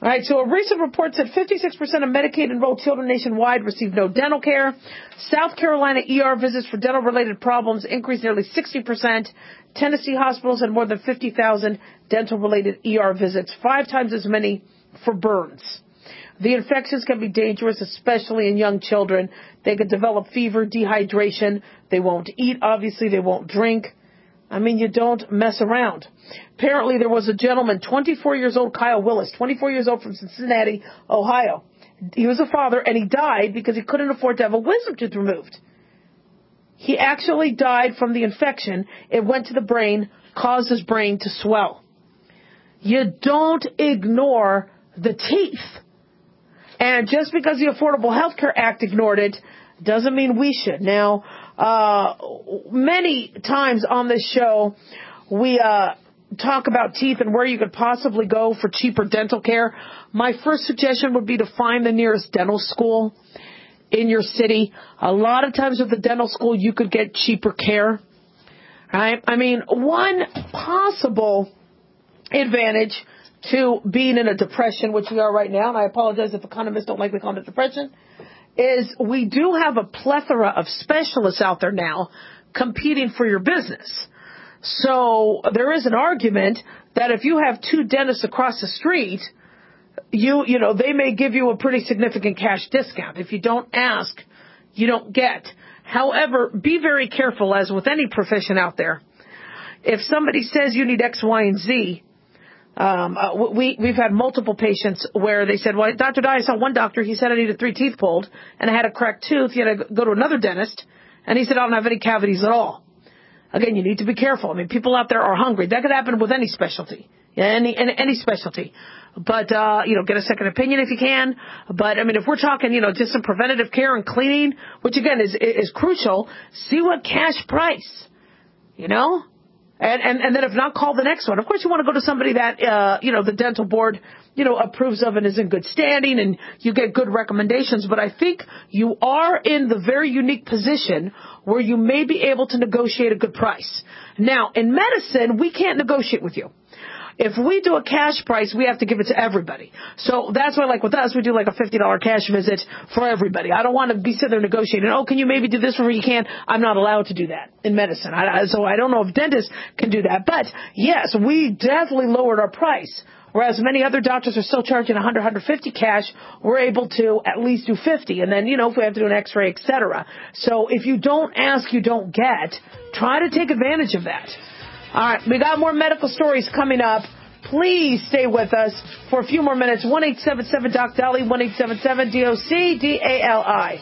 All right, so a recent report said fifty-six percent of Medicaid-enrolled children nationwide receive no dental care. South Carolina E R visits for dental-related problems increased nearly sixty percent. Tennessee hospitals had more than fifty thousand dental-related E R visits, five times as many for burns. The infections can be dangerous, especially in young children. They could develop fever, dehydration. They won't eat, obviously. They won't drink. I mean, you don't mess around. Apparently, there was a gentleman, twenty-four years old, Kyle Willis, twenty-four years old from Cincinnati, Ohio. He was a father, and he died because he couldn't afford to have a wisdom tooth removed. He actually died from the infection. It went to the brain, caused his brain to swell. You don't ignore the teeth. And just because the Affordable Health Care Act ignored it doesn't mean we should. Now, uh, many times on this show, we uh, talk about teeth and where you could possibly go for cheaper dental care. My first suggestion would be to find the nearest dental school in your city. A lot of times with the dental school, you could get cheaper care. Right? I mean, one possible advantage to being in a depression, which we are right now, and I apologize if economists don't like me calling it depression, is we do have a plethora of specialists out there now competing for your business. So there is an argument that if you have two dentists across the street, you, you know, they may give you a pretty significant cash discount. If you don't ask, you don't get. However, be very careful, as with any profession out there. If somebody says you need X, Y, and Z, Um, uh, we, we've had multiple patients where they said, well, Doctor Dye, I saw one doctor, he said I needed three teeth pulled, and I had a cracked tooth. You had to go to another dentist, and he said I don't have any cavities at all. Again, you need to be careful. I mean, people out there are hungry. That could happen with any specialty, yeah, any, any, any specialty. But, uh, you know, get a second opinion if you can. But, I mean, if we're talking, you know, just some preventative care and cleaning, which, again, is, is crucial, see what cash price, you know? And, and, and then if not, call the next one. Of course, you want to go to somebody that, uh, you know, the dental board, you know, approves of and is in good standing and you get good recommendations. But I think you are in the very unique position where you may be able to negotiate a good price. Now, in medicine, we can't negotiate with you. If we do a cash price, we have to give it to everybody. So that's why, like with us, we do like a fifty dollars cash visit for everybody. I don't want to be sitting there negotiating. Oh, can you maybe do this for me? You can't. I'm not allowed to do that in medicine. I, so I don't know if dentists can do that. But yes, we definitely lowered our price. Whereas many other doctors are still charging one hundred, one hundred fifty cash, we're able to at least do fifty. And then, you know, if we have to do an x-ray, et cetera. So if you don't ask, you don't get. Try to take advantage of that. All right, we got more medical stories coming up. Please stay with us for a few more minutes. one eight seven seven D O C D A L I, one eight seven seven D O C D A L I.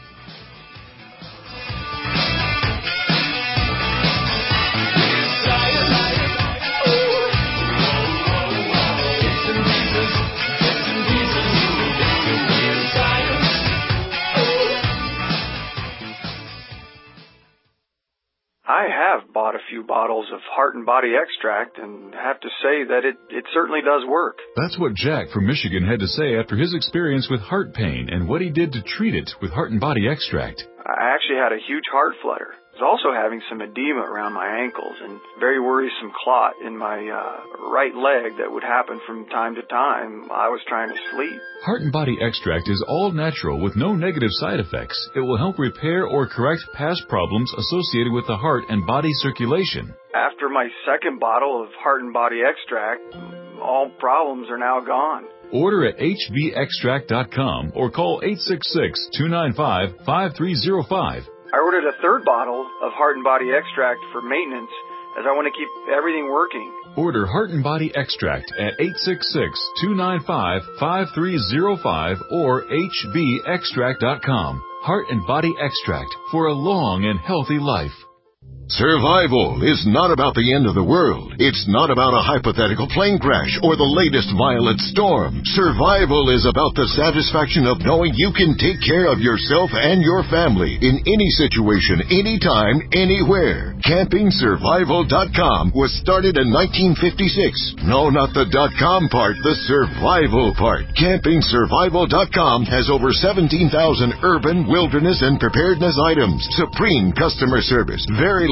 I have bought a few bottles of Heart and Body Extract and have to say that it, it certainly does work. That's what Jack from Michigan had to say after his experience with heart pain and what he did to treat it with Heart and Body Extract. I actually had a huge heart flutter. I was also having some edema around my ankles and very worrisome clot in my uh, right leg that would happen from time to time. I was trying to sleep. Heart and Body Extract is all natural with no negative side effects. It will help repair or correct past problems associated with the heart and body circulation. After my second bottle of Heart and Body Extract, all problems are now gone. Order at H B extract dot com or call eight six six, two nine five, five three zero five. I ordered a third bottle of Heart and Body Extract for maintenance as I want to keep everything working. Order Heart and Body Extract at eight six six, two nine five, five three zero five or H B extract dot com. Heart and Body Extract for a long and healthy life. Survival is not about the end of the world. It's not about a hypothetical plane crash or the latest violent storm. Survival is about the satisfaction of knowing you can take care of yourself and your family in any situation, anytime, anywhere. Camping Survival dot com was started in nineteen fifty-six. No, not the .com part, the survival part. Camping Survival dot com has over seventeen thousand urban, wilderness, and preparedness items. Supreme customer service, very low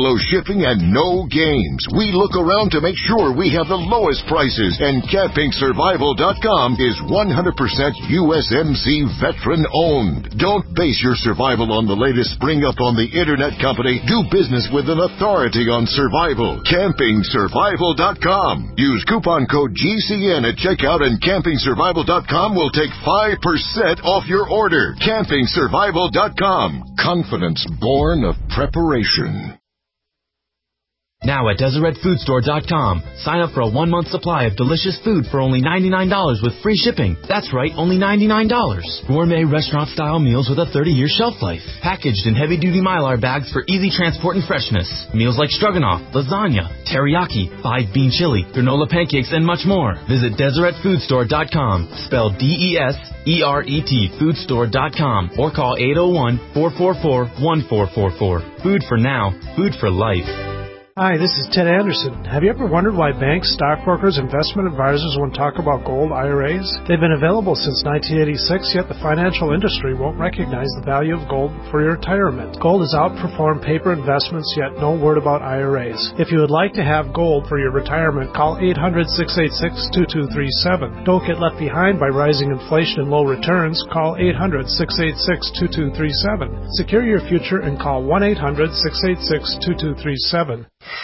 low shipping and no games. We look around to make sure we have the lowest prices, and camping survival dot com is one hundred percent U S M C veteran-owned. Don't base your survival on the latest spring-up on the Internet company. Do business with an authority on survival. camping survival dot com. Use coupon code G C N at checkout, and camping survival dot com will take five percent off your order. camping survival dot com. Confidence born of preparation. Now at Deseret Food Store dot com, sign up for a one-month supply of delicious food for only ninety-nine dollars with free shipping. That's right, only ninety-nine dollars. Gourmet restaurant-style meals with a thirty-year shelf life. Packaged in heavy-duty Mylar bags for easy transport and freshness. Meals like stroganoff, lasagna, teriyaki, five-bean chili, granola pancakes, and much more. Visit Deseret Food Store dot com, spelled D E S E R E T, food store dot com, or call eight oh one, four four four, one four four four. Food for now, food for life. Hi, this is Ted Anderson. Have you ever wondered why banks, stockbrokers, investment advisors won't talk about gold I R As? They've been available since nineteen eighty-six, yet the financial industry won't recognize the value of gold for your retirement. Gold has outperformed paper investments, yet no word about I R As. If you would like to have gold for your retirement, call eight hundred, six eight six, two two three seven. Don't get left behind by rising inflation and low returns. Call eight hundred, six eight six, two two three seven. Secure your future and call one eight hundred, six eight six, two two three seven.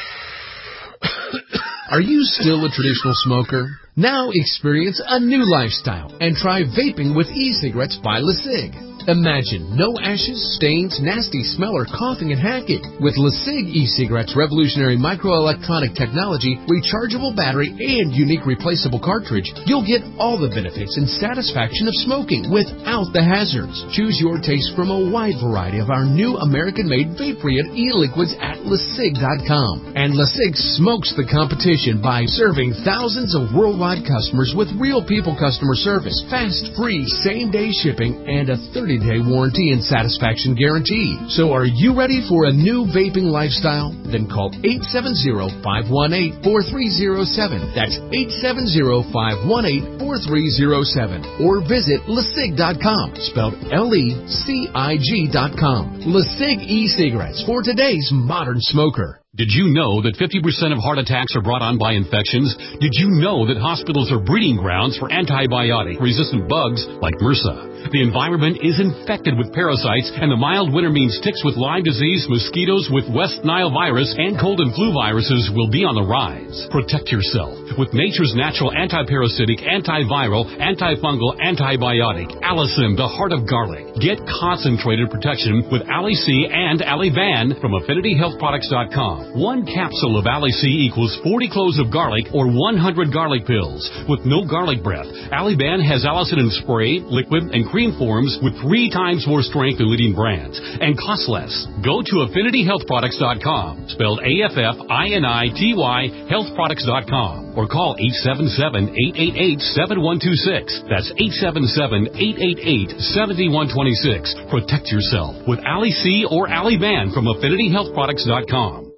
Are you still a traditional smoker? Now experience a new lifestyle and try vaping with e-cigarettes by LeSig. Imagine no ashes, stains, nasty smell, or coughing and hacking. With LeSig e-cigarettes' revolutionary microelectronic technology, rechargeable battery, and unique replaceable cartridge, you'll get all the benefits and satisfaction of smoking without the hazards. Choose your taste from a wide variety of our new American-made vape-free e-liquids at LeSig dot com. And LeSig smokes the competition by serving thousands of worldwide customers with real people customer service, fast, free, same-day shipping, and a thirty day warranty and satisfaction guarantee. So are you ready for a new vaping lifestyle? Then call eight seven zero, five one eight, four three zero seven. That's eight seven zero, five one eight, four three zero seven. Or visit LeSig dot com, spelled L E C I G dot com. LeSig e-cigarettes for today's modern smoker. Did you know that fifty percent of heart attacks are brought on by infections? Did you know that hospitals are breeding grounds for antibiotic-resistant bugs like MRSA? The environment is infected with parasites, and the mild winter means ticks with Lyme disease, mosquitoes with West Nile virus, and cold and flu viruses will be on the rise. Protect yourself with nature's natural antiparasitic, antiviral, antifungal, antibiotic, Allicin, the heart of garlic. Get concentrated protection with Ali-C and Ali-Ban from affinity health products dot com. One capsule of Ali-C equals forty cloves of garlic or one hundred garlic pills with no garlic breath. Ali-Ban has Allicin in spray, liquid, and cream forms with three times more strength than leading brands and costs less. Go to affinity health products dot com, spelled A F F I N I T Y, health products dot com, or call eight seven seven, eight eight eight, seven one two six. That's eight seven seven, eight eight eight, seven one two six. Protect yourself with Ali-C or Ali-Ban from affinity health products dot com.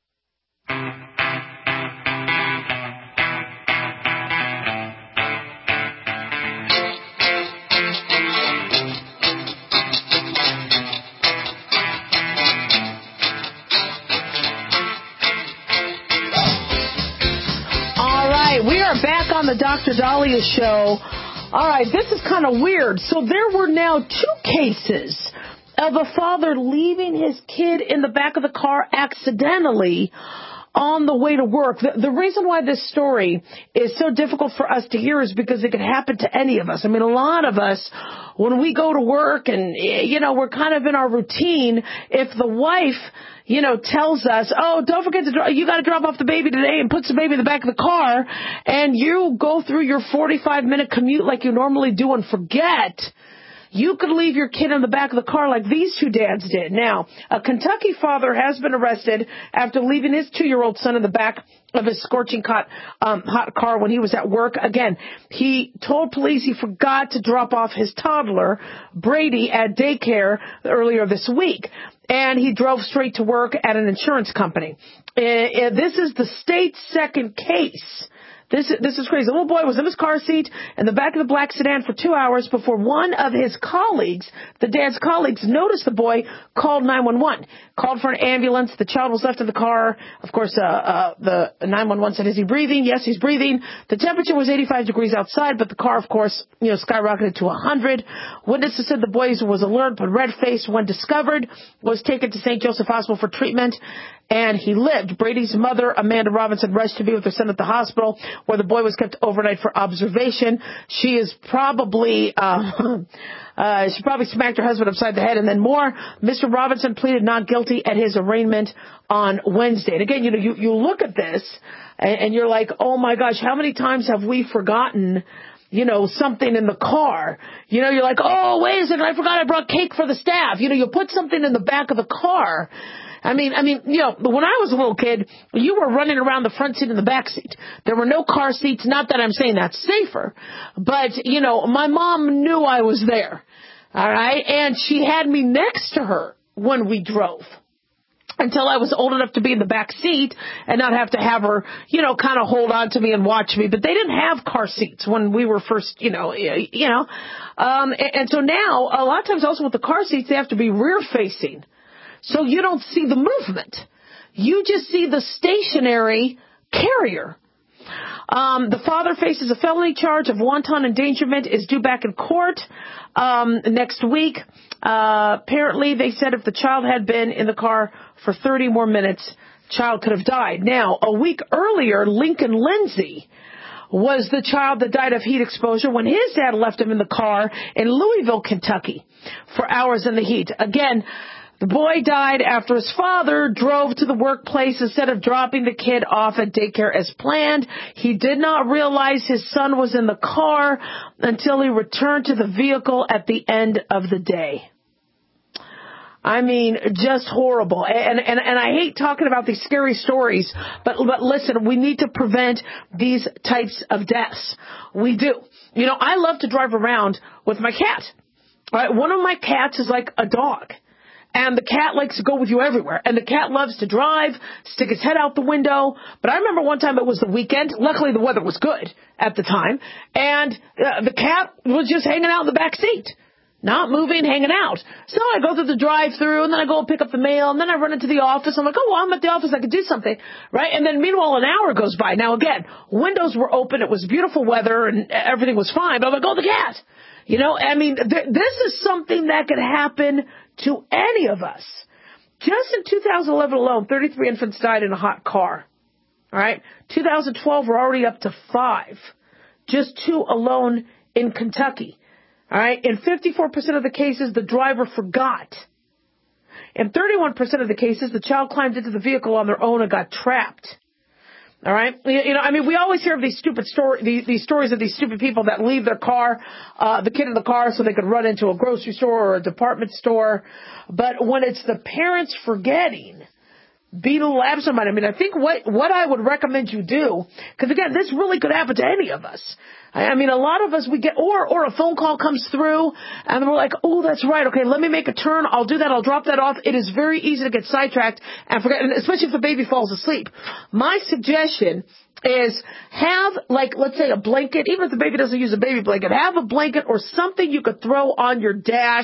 Back on the Doctor Daliah Show. All right, this is kind of weird. So there were now two cases of a father leaving his kid in the back of the car accidentally on the way to work. The, the reason why this story is so difficult for us to hear is because it could happen to any of us. I mean, a lot of us, when we go to work and, you know, we're kind of in our routine, if the wife, you know, tells us, oh, don't forget to, dro- you got to drop off the baby today, and puts the baby in the back of the car, and you go through your forty-five minute commute like you normally do and forget, you could leave your kid in the back of the car like these two dads did. Now, a Kentucky father has been arrested after leaving his two-year-old son in the back of his scorching hot, um, hot car when he was at work. Again, he told police he forgot to drop off his toddler, Brady, at daycare earlier this week. And he drove straight to work at an insurance company. Uh, this is the state's second case This, this is crazy. The little boy was in his car seat in the back of the black sedan for two hours before one of his colleagues, the dad's colleagues, noticed the boy, called nine one one, called for an ambulance. The child was left in the car. Of course, uh, uh, the nine one one said, is he breathing? Yes, he's breathing. The temperature was eighty-five degrees outside, but the car, of course, you know, skyrocketed to one hundred. Witnesses said the boy was alert but red-faced when discovered, was taken to Saint Joseph Hospital for treatment, and he lived. Brady's mother, Amanda Robinson, rushed to be with her son at the hospital, where the boy was kept overnight for observation. She is probably, uh, uh, she probably smacked her husband upside the head, and then more. Mister Robinson pleaded not guilty at his arraignment on Wednesday. And again, you know, you, you look at this, and, and you're like, oh my gosh, how many times have we forgotten, you know, something in the car? You know, you're like, oh, wait a second, I forgot I brought cake for the staff. You know, you put something in the back of the car. I mean, I mean, you know, when I was a little kid, you were running around the front seat and the back seat. There were no car seats. Not that I'm saying that's safer, but, you know, my mom knew I was there. All right. And she had me next to her when we drove, until I was old enough to be in the back seat and not have to have her, you know, kind of hold on to me and watch me. But they didn't have car seats when we were first, you know, you know. Um, and, and so now, a lot of times also with the car seats, they have to be rear facing. So you don't see the movement. You just see the stationary carrier. Um, the father faces a felony charge of wanton endangerment, is due back in court um, next week. Uh, apparently, they said if the child had been in the car for thirty more minutes, child could have died. Now, a week earlier, Lincoln Lindsay was the child that died of heat exposure when his dad left him in the car in Louisville, Kentucky, for hours in the heat. Again, the boy died after his father drove to the workplace instead of dropping the kid off at daycare as planned. He did not realize his son was in the car until he returned to the vehicle at the end of the day. I mean, just horrible. And, and, and I hate talking about these scary stories, but, but listen, we need to prevent these types of deaths. We do. You know, I love to drive around with my cat. Right? One of my cats is like a dog. And the cat likes to go with you everywhere. And the cat loves to drive, stick his head out the window. But I remember one time it was the weekend. Luckily, the weather was good at the time. And uh, the cat was just hanging out in the back seat. Not moving, hanging out. So I go through the drive-thru, and then I go pick up the mail, and then I run into the office. I'm like, oh, well, I'm at the office. I could do something, right? And then meanwhile, an hour goes by. Now, again, windows were open. It was beautiful weather, and everything was fine. But I'm like, oh, the cat. You know, I mean, th- this is something that could happen to any of us. Just in two thousand eleven alone, thirty-three infants died in a hot car. All right. two thousand twelve, we're already up to five. Just two alone in Kentucky. All right. In fifty-four percent of the cases, the driver forgot. In thirty-one percent of the cases, the child climbed into the vehicle on their own and got trapped. All right. You know, I mean, we always hear of these stupid story, these, these stories of these stupid people that leave their car, uh, the kid in the car so they could run into a grocery store or a department store. But when it's the parents forgetting, being a little absent-minded, I mean, I think what, what I would recommend you do, because again, this really could happen to any of us. I, I mean, a lot of us, we get, or, or a phone call comes through and we're like, oh, that's right. Okay, let me make a turn. I'll do that. I'll drop that off. It is very easy to get sidetracked and forget, and especially if the baby falls asleep. My suggestion is have, like, let's say a blanket, even if the baby doesn't use a baby blanket, have a blanket or something you could throw on your dash,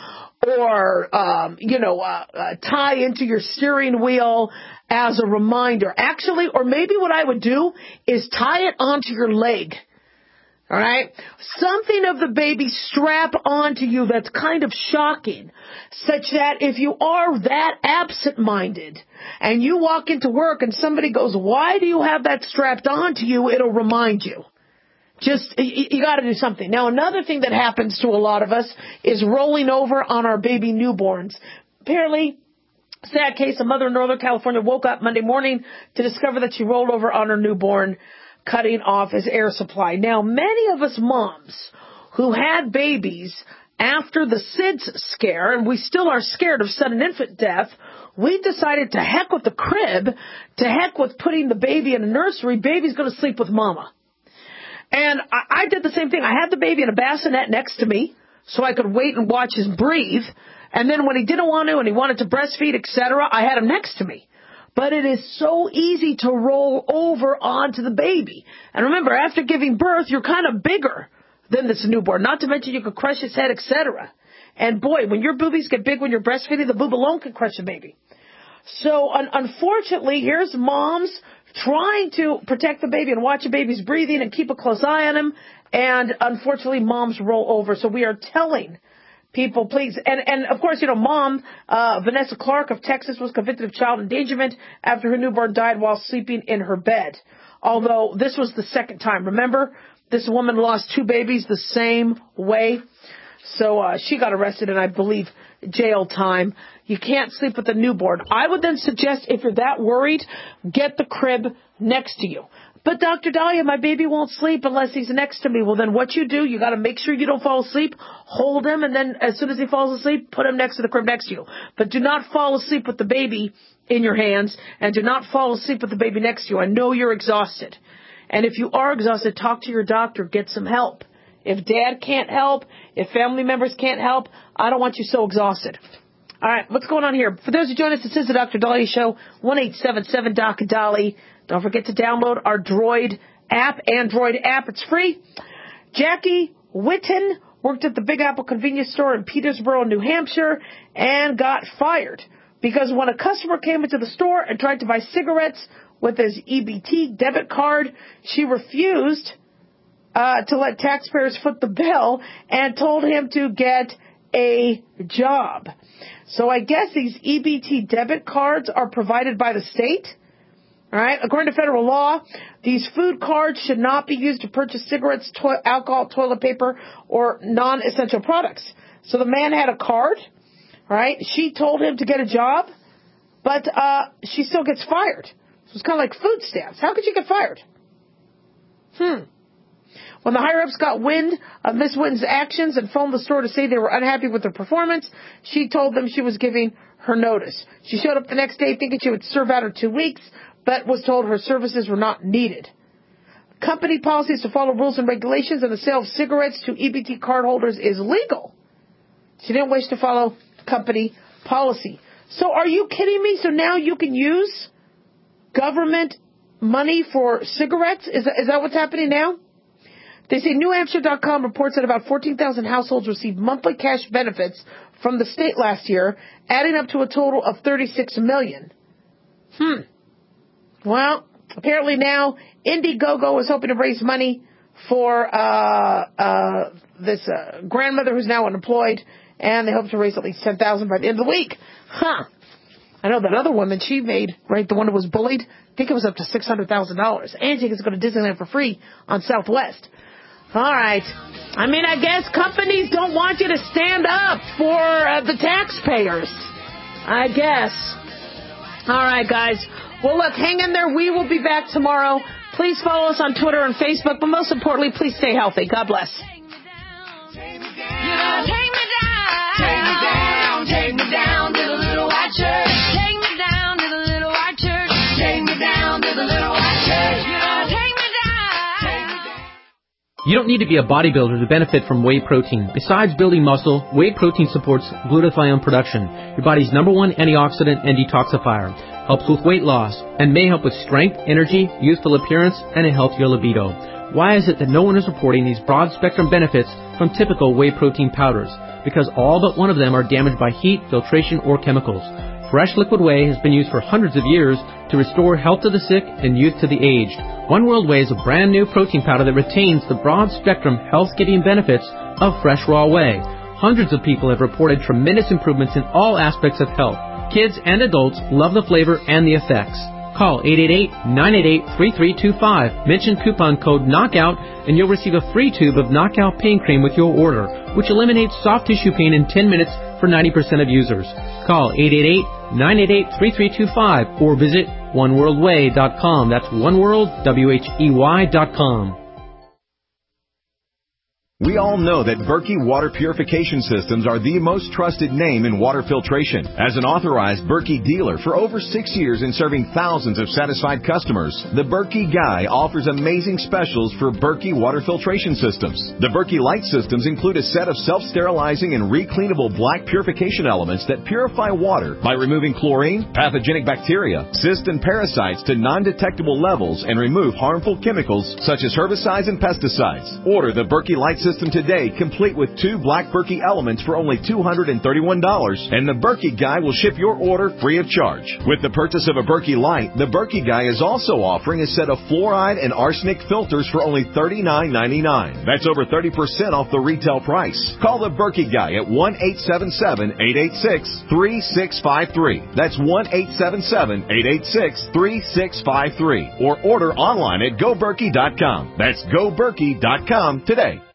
or, um, you know, uh, uh, tie into your steering wheel as a reminder. Actually, or maybe what I would do is tie it onto your leg. All right? Something of the baby strap onto you that's kind of shocking, such that if you are that absent-minded and you walk into work and somebody goes, why do you have that strapped onto you? It'll remind you. Just, you, you got to do something. Now, another thing that happens to a lot of us is rolling over on our baby newborns. Apparently, sad case, a mother in Northern California woke up Monday morning to discover that she rolled over on her newborn, cutting off his air supply. Now, many of us moms who had babies after the S I D S scare, and we still are scared of sudden infant death, we decided to heck with the crib, to heck with putting the baby in a nursery. Baby's going to sleep with mama. And I, I did the same thing. I had the baby in a bassinet next to me so I could wait and watch him breathe. And then when he didn't want to and he wanted to breastfeed, et cetera, I had him next to me. but it is so easy to roll over onto the baby. And remember, after giving birth, you're kind of bigger than this newborn, not to mention you could crush his head, et cetera. And boy, when your boobies get big when you're breastfeeding, the boob alone can crush a baby. So un- unfortunately, here's moms trying to protect the baby and watch a baby's breathing and keep a close eye on him. And unfortunately, moms roll over. So we are telling people, please. And, and of course, you know, mom, uh, Vanessa Clark of Texas was convicted of child endangerment after her newborn died while sleeping in her bed. Although this was the second time. Remember, this woman lost two babies the same way. So uh, she got arrested and I believe jail time. You can't sleep with a newborn. I would then suggest if you're that worried, get the crib next to you. But Doctor Dahlia, my baby won't sleep unless he's next to me. Well, then what you do, you got to make sure you don't fall asleep. Hold him, and then as soon as he falls asleep, put him next to the crib next to you. But do not fall asleep with the baby in your hands, and do not fall asleep with the baby next to you. I know you're exhausted. And if you are exhausted, talk to your doctor. Get some help. If dad can't help, if family members can't help, I don't want you so exhausted. All right, what's going on here? For those who join us, this is the Doctor Dahlia Show, one eight seven seven D O C Dolly. Don't forget to download our Droid app, Android app. It's free. Jackie Witten worked at the Big Apple convenience store in Petersboro, New Hampshire, and got fired because when a customer came into the store and tried to buy cigarettes with his E B T debit card, she refused uh, to let taxpayers foot the bill and told him to get a job. So I guess these E B T debit cards are provided by the state. All right. According to federal law, these food cards should not be used to purchase cigarettes, to- alcohol, toilet paper, or non-essential products. So the man had a card. All right. She told him to get a job, but uh, she still gets fired. So it's kind of like food stamps. How could you get fired? Hmm. When the higher-ups got wind of Miss Witten's actions and phoned the store to say they were unhappy with her performance, she told them she was giving her notice. She showed up the next day thinking she would serve out her two weeks, but was told her services were not needed. Company policy is to follow rules and regulations, and the sale of cigarettes to E B T cardholders is legal. She didn't wish to follow company policy. So are you kidding me? So now you can use government money for cigarettes? Is that, is that what's happening now? They say New Hampshire dot com reports that about fourteen thousand households received monthly cash benefits from the state last year, adding up to a total of thirty-six million. Hmm. Well, apparently now Indiegogo is hoping to raise money for uh, uh, this uh, grandmother who's now unemployed, and they hope to raise at least ten thousand by the end of the week. Huh. I know that other woman, she made, right, the one who was bullied, I think it was up to six hundred thousand dollars. And she gets to go to Disneyland for free on Southwest. All right. I mean, I guess companies don't want you to stand up for uh, the taxpayers. I guess. All right, guys. Well, look, hang in there. We will be back tomorrow. Please follow us on Twitter and Facebook. But most importantly, please stay healthy. God bless. Take me down, take me down, take me down to the little white church. Take me down to the little white church. Take me down to the little white church. You know, take me down, take me down. You don't need to be a bodybuilder to benefit from whey protein. Besides building muscle, whey protein supports glutathione production, your body's number one antioxidant and detoxifier. Helps with weight loss, and may help with strength, energy, youthful appearance, and a healthier libido. Why is it that no one is reporting these broad-spectrum benefits from typical whey protein powders? Because all but one of them are damaged by heat, filtration, or chemicals. Fresh liquid whey has been used for hundreds of years to restore health to the sick and youth to the aged. One World Whey is a brand new protein powder that retains the broad-spectrum health-giving benefits of fresh raw whey. Hundreds of people have reported tremendous improvements in all aspects of health. Kids and adults love the flavor and the effects. Call eight eight eight, nine eight eight, three three two five. Mention coupon code KNOCKOUT and you'll receive a free tube of Knockout Pain Cream with your order, which eliminates soft tissue pain in ten minutes for ninety percent of users. Call eight eight eight, nine eight eight, three three two five or visit one world way dot com. That's oneworld, W H E Y dot com. We all know that Berkey Water Purification Systems are the most trusted name in water filtration. As an authorized Berkey dealer for over six years and serving thousands of satisfied customers, the Berkey Guy offers amazing specials for Berkey Water Filtration Systems. The Berkey Light Systems include a set of self-sterilizing and recleanable black purification elements that purify water by removing chlorine, pathogenic bacteria, cysts, and parasites to non-detectable levels and remove harmful chemicals such as herbicides and pesticides. Order the Berkey Light System System today, complete with two black Berkey elements for only two hundred thirty-one dollars, and the Berkey Guy will ship your order free of charge. With the purchase of a Berkey Light, the Berkey Guy is also offering a set of fluoride and arsenic filters for only thirty-nine ninety-nine. That's over thirty percent off the retail price. Call the Berkey Guy at one eight seven seven, eight eight six, three six five three. That's one eight seven seven, eight eight six, three six five three. Or order online at go berkey dot com. That's go berkey dot com today.